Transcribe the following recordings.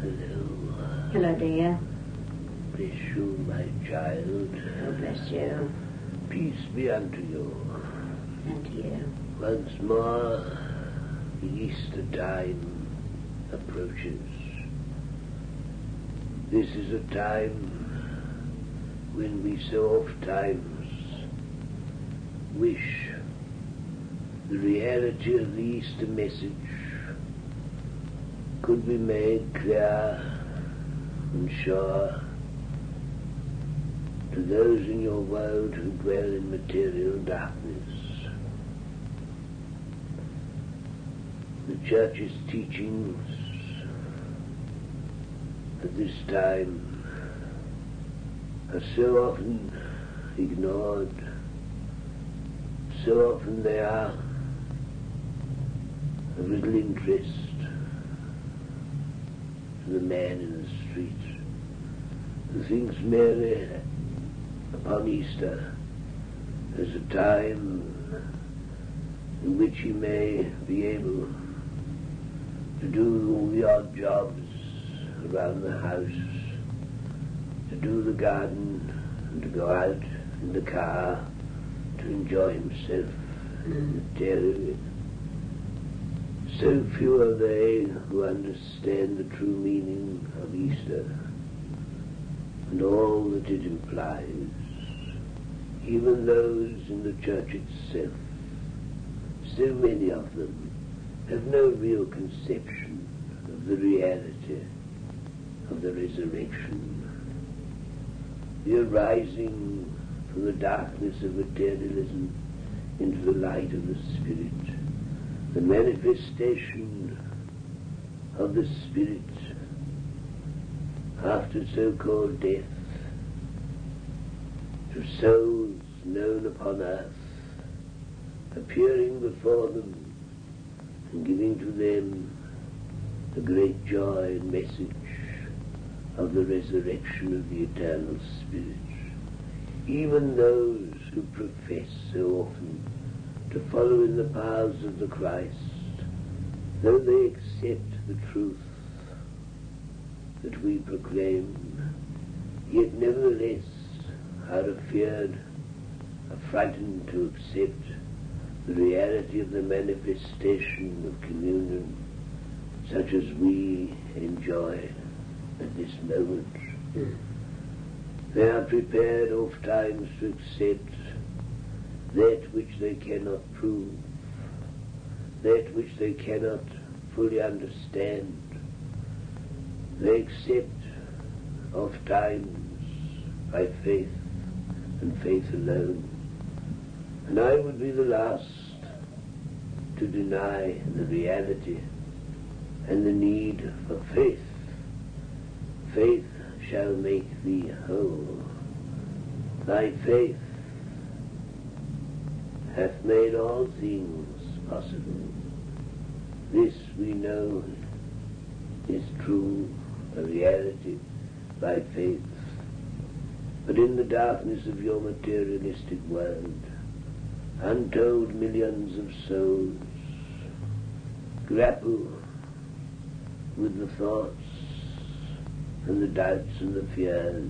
Hello. Hello, dear. Bless you, my child. Oh, bless you. Peace be unto you. And to you. Once more, the Easter time approaches. This is a time when we so oft times wish the reality of the Easter message could be made clear and sure to those in your world who dwell in material darkness. The Church's teachings at this time are so often ignored, so often they are of little interest to the man in the street who thinks merely upon Easter as a time in which he may be able to do all the odd jobs around the house, to do the garden, and to go out in the car to enjoy himself materially. So few are they who understand the true meaning of Easter and all that it implies. Even those in the Church itself, so many of them, have no real conception of the reality of the resurrection, the arising from the darkness of materialism into the light of the Spirit, the manifestation of the Spirit after so-called death to souls known upon earth, appearing before them and giving to them the great joy and message of the resurrection of the eternal Spirit. Even those who profess so often to follow in the paths of the Christ, though they accept the truth that we proclaim, yet nevertheless are afeard, frightened to accept the reality of the manifestation of communion such as we enjoy at this moment. They are prepared oft times to accept that which they cannot prove, that which they cannot fully understand. They accept oft times by faith and faith alone. And I would be the last to deny the reality and the need for faith. Faith shall make thee whole. Thy faith hath made all things possible. This we know is true, a reality, by faith. But in the darkness of your materialistic world, untold millions of souls grapple with the thoughts and the doubts and the fears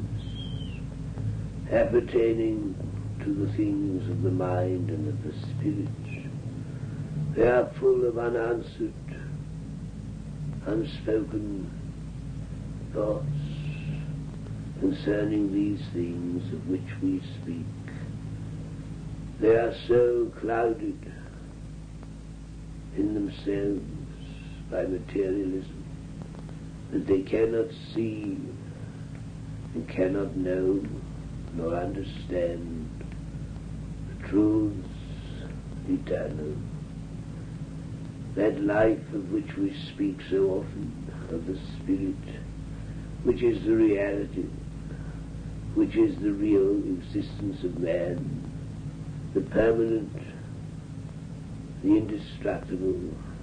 appertaining to the things of the mind and of the spirit. They are full of unanswered, unspoken thoughts concerning these things of which we speak. They are so clouded in themselves by materialism that they cannot see and cannot know nor understand the truths eternal. That life of which we speak so often, of the Spirit, which is the reality, which is the real existence of man, the permanent, the indestructible,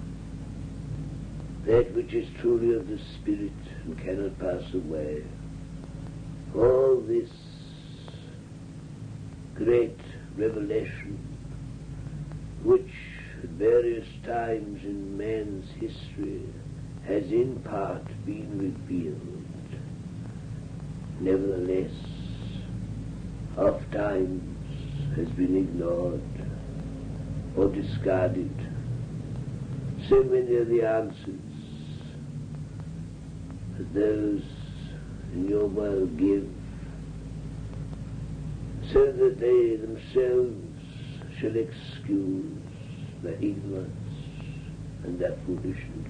that which is truly of the Spirit and cannot pass away. All this great revelation, which at various times in man's history has in part been revealed, nevertheless, oft times has been ignored or discarded. So many are the answers that those in your world give, so that they themselves shall excuse their ignorance and their foolishness.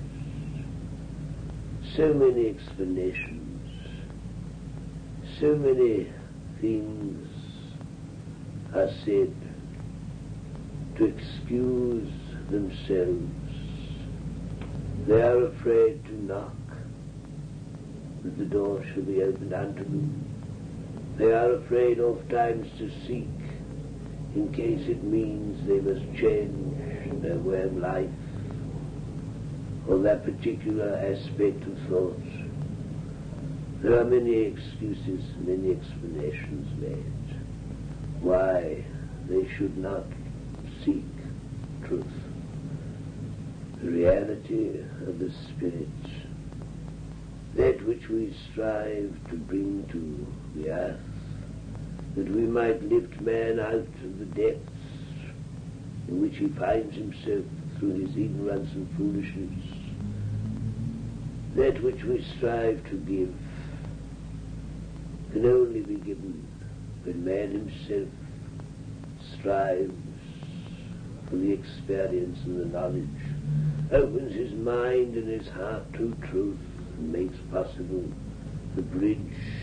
So many explanations, so many things are said to excuse themselves. They are afraid to knock, that the door shall be opened unto them. They are afraid oft times to seek, in case it means they must change their way of life, or that particular aspect of thought. There are many excuses, many explanations made why they should not seek truth, the reality of the Spirit, that which we strive to bring to the earth, that we might lift man out of the depths in which he finds himself through his ignorance and foolishness. That which we strive to give can only be given when man himself strives for the experience and the knowledge, opens his mind and his heart to truth, and makes possible the bridge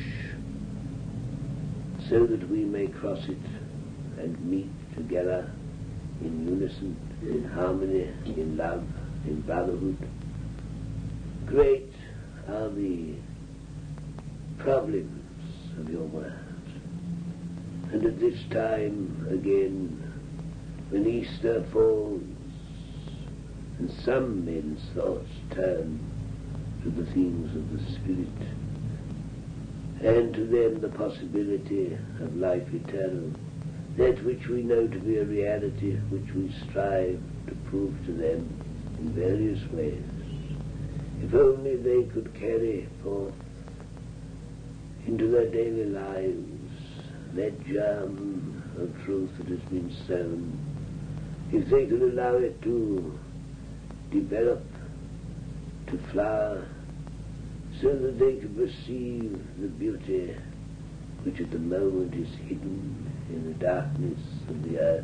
so that we may cross it and meet together in unison, in harmony, in love, in brotherhood. Great are the problems of your world. And at this time again, when Easter falls, and some men's thoughts turn to the things of the Spirit, and to them the possibility of life eternal, that which we know to be a reality, which we strive to prove to them in various ways. If only they could carry forth into their daily lives that germ of truth that has been sown, if they could allow it to develop, to flower, so that they could perceive the beauty which at the moment is hidden in the darkness of the earth,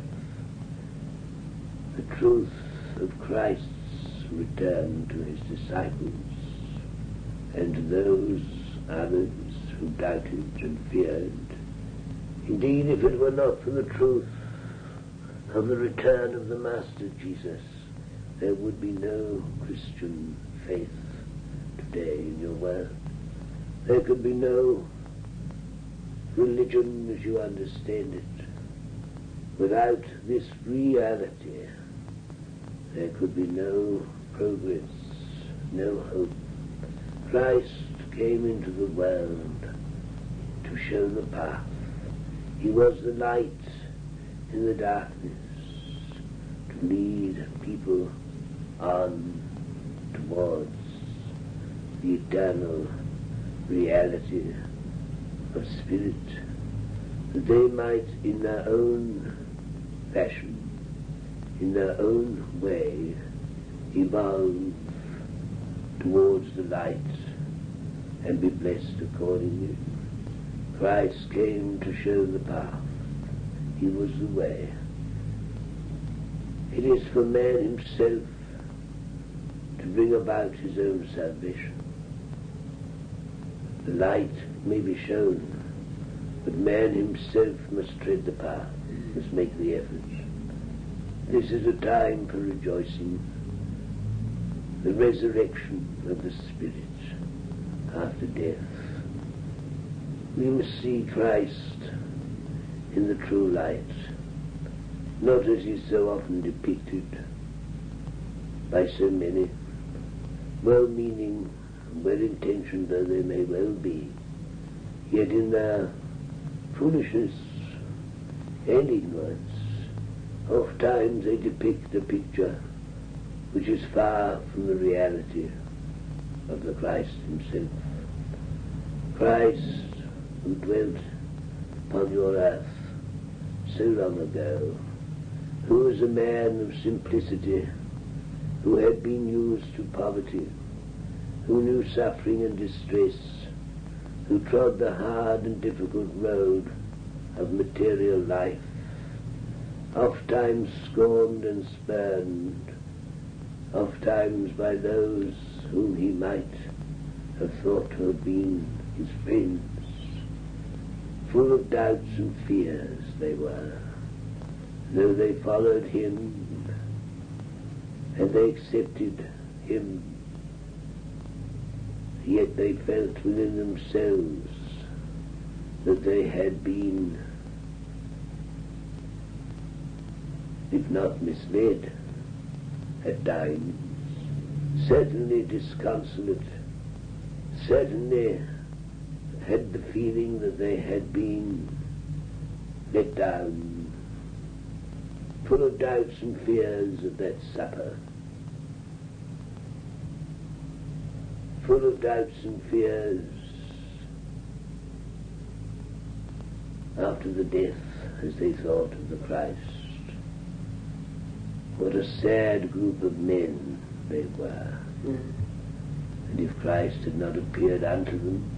the truth of Christ's return to his disciples and to those others who doubted and feared. Indeed, if it were not for the truth of the return of the Master Jesus, there would be no Christian faith today in your world. There could be no religion as you understand it. Without this reality, there could be no progress, no hope. Christ came into the world to show the path. He was the light in the darkness, to lead people on towards the eternal reality of Spirit, that they might in their own fashion, in their own way, evolve towards the light and be blessed accordingly. Christ came to show the path. He was the way. It is for man himself to bring about his own salvation. The light may be shown, but man himself must tread the path, must make the effort. This is a time for rejoicing, the resurrection of the Spirit after death. We must see Christ in the true light, not as is so often depicted by so many, well-meaning, well-intentioned though they may well be, yet in their foolishness and ignorance, oft times they depict a picture which is far from the reality, of the Christ himself. Christ who dwelt upon your earth so long ago, who was a man of simplicity, who had been used to poverty, who knew suffering and distress, who trod the hard and difficult road of material life, oft-times scorned and spurned, oft-times by those whom he might have thought to have been his friends. Full of doubts and fears they were, though they followed him and they accepted him, yet they felt within themselves that they had been, if not misled at times, certainly disconsolate, certainly had the feeling that they had been let down, full of doubts and fears at that supper, full of doubts and fears after the death as they thought of the Christ. What a sad group of men they were. And if Christ had not appeared unto them,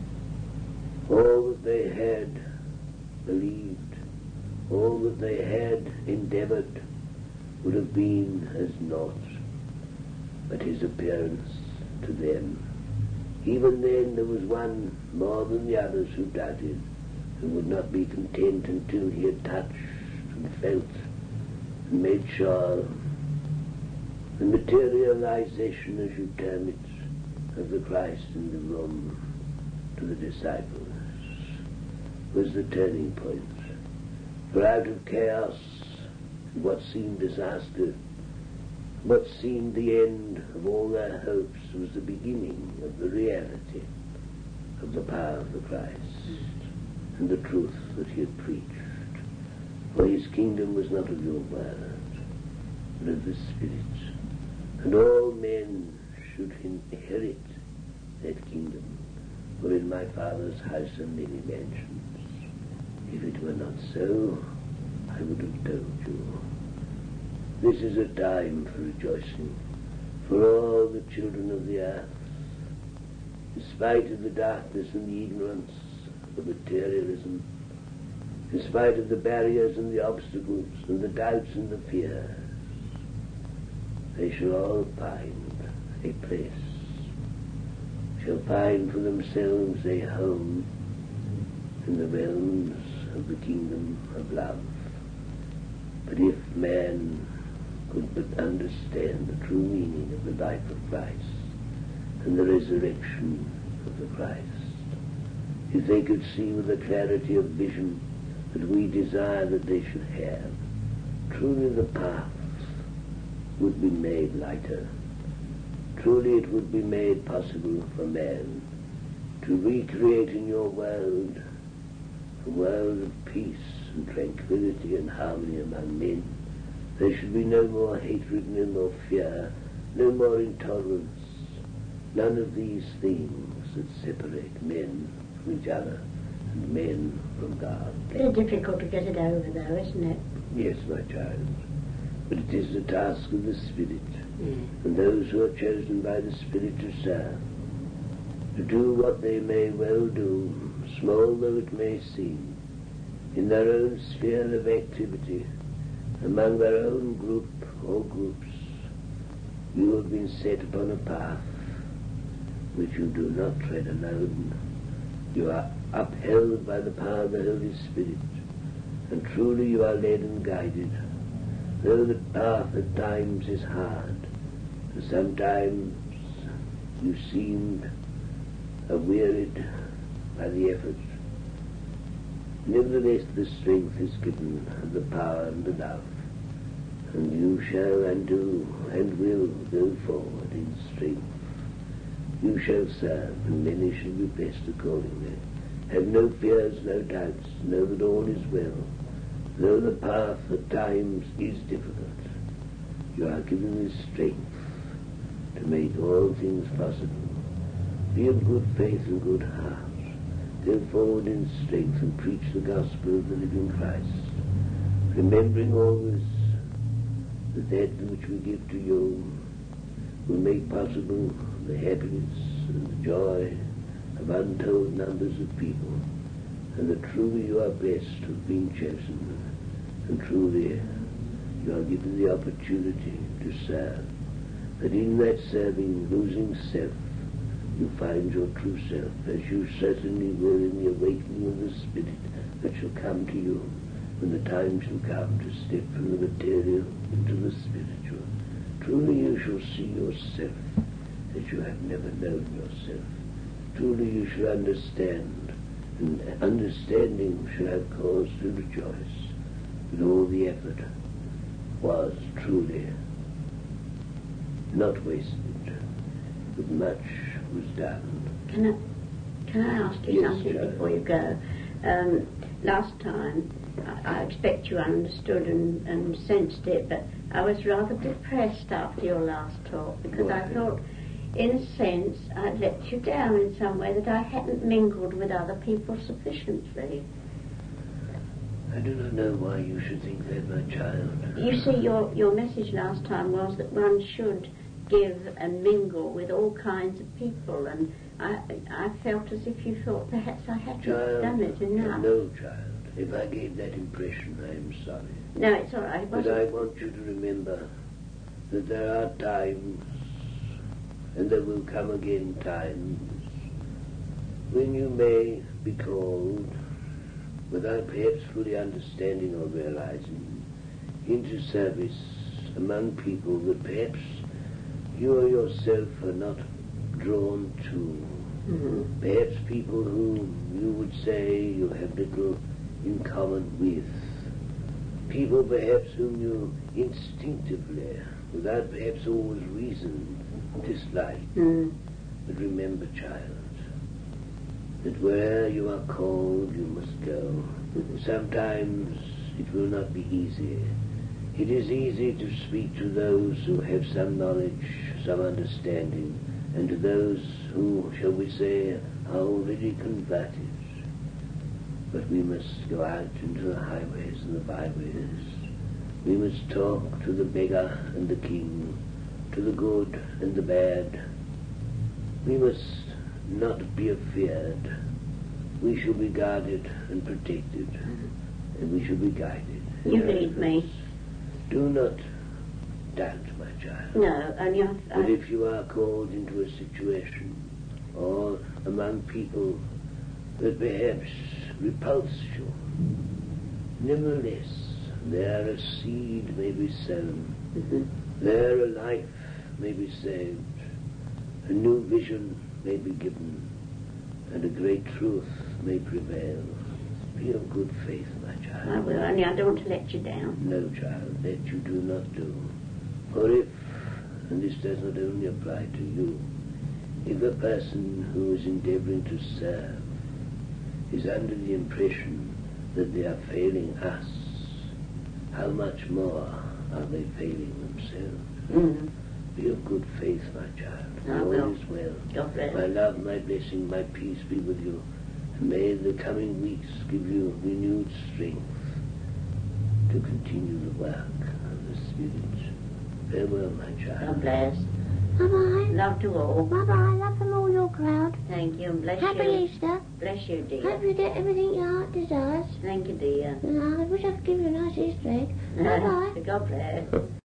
all that they had believed, all that they had endeavored would have been as naught but his appearance to them. Even then there was one more than the others who doubted, who would not be content until he had touched and felt and made sure the materialization, as you term it, of the Christ in the room to the disciples was the turning point. For out of chaos, what seemed disaster, what seemed the end of all their hopes, was the beginning of the reality of the power of the Christ and the truth that he had preached. For his kingdom was not of your word, but of the Spirit. And all men should inherit that kingdom. For in my Father's house are many mansions. If it were not so, I would have told you. This is a time for rejoicing for all the children of the earth. In spite of the darkness and the ignorance of materialism, in spite of the barriers and the obstacles and the doubts and the fears, they shall all find a place, shall find for themselves a home in the realms of the kingdom of love. But if man could but understand the true meaning of the life of Christ and the resurrection of the Christ, if they could see with the clarity of vision that we desire that they should have, truly the path would be made lighter. Truly it would be made possible for man to recreate in your world a world of peace and tranquility and harmony among men. There should be no more hatred, no more fear, no more intolerance, none of these things that separate men from each other and men from God. Very difficult to get it over, though, isn't it? Yes, my child, but it is the task of the Spirit, and those who are chosen by the Spirit to serve, to do what they may well do, small though it may seem, in their own sphere of activity, among their own group or groups. You have been set upon a path which you do not tread alone. You are upheld by the power of the Holy Spirit, and truly you are led and guided, though the path at times is hard, and sometimes you seem wearied by the effort. Nevertheless, the strength is given, and the power and the love, and you shall and do and will go forward in strength. You shall serve, and many shall be blessed accordingly. Have no fears, no doubts. Know that all is well. Though the path at times is difficult, you are given the strength to make all things possible Be of good faith and good heart. Go forward in strength and preach the gospel of the living Christ, remembering always that which we give to you will make possible the happiness and the joy of untold numbers of people, and that truly you are blessed with being chosen, and truly you are given the opportunity to serve, that in that serving, losing self, you find your true self, as you certainly will in the awakening of the Spirit that shall come to you when the time shall come to step from the material into the spiritual. Truly you shall see yourself as you have never known yourself. Truly you shall understand, and understanding shall have cause to rejoice, that all the effort was truly not wasted, but much was done. Can I ask you something before you go? Last time, I expect you understood and sensed it, but I was rather depressed after your last talk, because I thought, in a sense, I'd let you down in some way, that I hadn't mingled with other people sufficiently. I do not know why you should think that, my child. You see, your message last time was that one should give and mingle with all kinds of people, and I felt as if you thought perhaps I hadn't done it enough. No, child. If I gave that impression, I am sorry. No, it's all right. But I want you to remember that there are times, and there will come again times, when you may be called, without perhaps fully understanding or realizing, into service among people that perhaps you or yourself are not drawn to. Mm-hmm. Perhaps people whom you would say you have little in common with. People perhaps whom you instinctively, without perhaps always reason, dislike. Mm. But remember, child, that where you are called, you must go. Sometimes it will not be easy. It is easy to speak to those who have some knowledge, some understanding, and to those who, shall we say, are already converted. But we must go out into the highways and the byways. We must talk to the beggar and the king, to the good and the bad. We must not be afeared. We shall be guarded and protected, and we shall be guided. You lead me. Do not doubt, my child. No, only But if you are called into a situation, or among people that perhaps repulse you, nevertheless, there a seed may be sown, there a life may be saved, a new vision may be given, and a great truth may prevail. Be of good faith, my child. I will, only I don't want to let you down. No, child, that you do not do. For if, and this does not only apply to you, if a person who is endeavoring to serve is under the impression that they are failing us, how much more are they failing themselves? Mm. Be of good faith, my child. I will. All is well. God bless. My love, my blessing, my peace be with you. And may the coming weeks give you renewed strength to continue the work of the Spirit. Farewell, my child. God bless. Bye-bye. Love to all. Bye-bye. Love from all your crowd. Thank you, and bless Happy you. Easter. Bless you, dear. Hope you get everything your heart desires. Thank you, dear. I wish I could give you a nice Easter egg. Bye-bye. God bless.